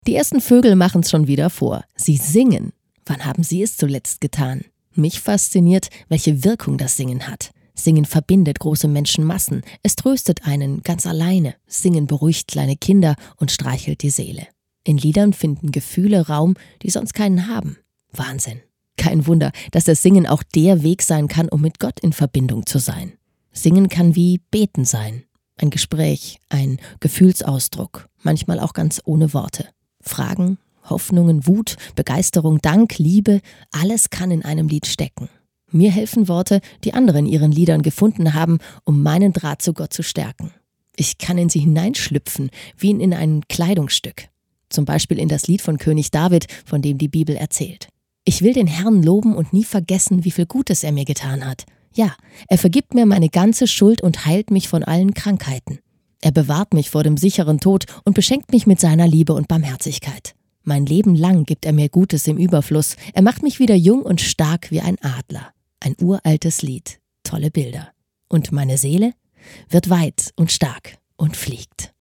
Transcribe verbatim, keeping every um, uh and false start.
Die ersten Vögel machen's schon wieder vor. Sie singen. Wann haben Sie es zuletzt getan? Mich fasziniert, welche Wirkung das Singen hat. Singen verbindet große Menschenmassen. Es tröstet einen ganz alleine. Singen beruhigt kleine Kinder und streichelt die Seele. In Liedern finden Gefühle Raum, die sonst keinen haben. Wahnsinn. Kein Wunder, dass das Singen auch der Weg sein kann, um mit Gott in Verbindung zu sein. Singen kann wie Beten sein. Ein Gespräch, ein Gefühlsausdruck, manchmal auch ganz ohne Worte. Fragen, Hoffnungen, Wut, Begeisterung, Dank, Liebe, alles kann in einem Lied stecken. Mir helfen Worte, die andere in ihren Liedern gefunden haben, um meinen Draht zu Gott zu stärken. Ich kann in sie hineinschlüpfen, wie in ein Kleidungsstück. Zum Beispiel in das Lied von König David, von dem die Bibel erzählt. Ich will den Herrn loben und nie vergessen, wie viel Gutes er mir getan hat. Ja, er vergibt mir meine ganze Schuld und heilt mich von allen Krankheiten. Er bewahrt mich vor dem sicheren Tod und beschenkt mich mit seiner Liebe und Barmherzigkeit. Mein Leben lang gibt er mir Gutes im Überfluss. Er macht mich wieder jung und stark wie ein Adler. Ein uraltes Lied, tolle Bilder. Und meine Seele wird weit und stark und fliegt.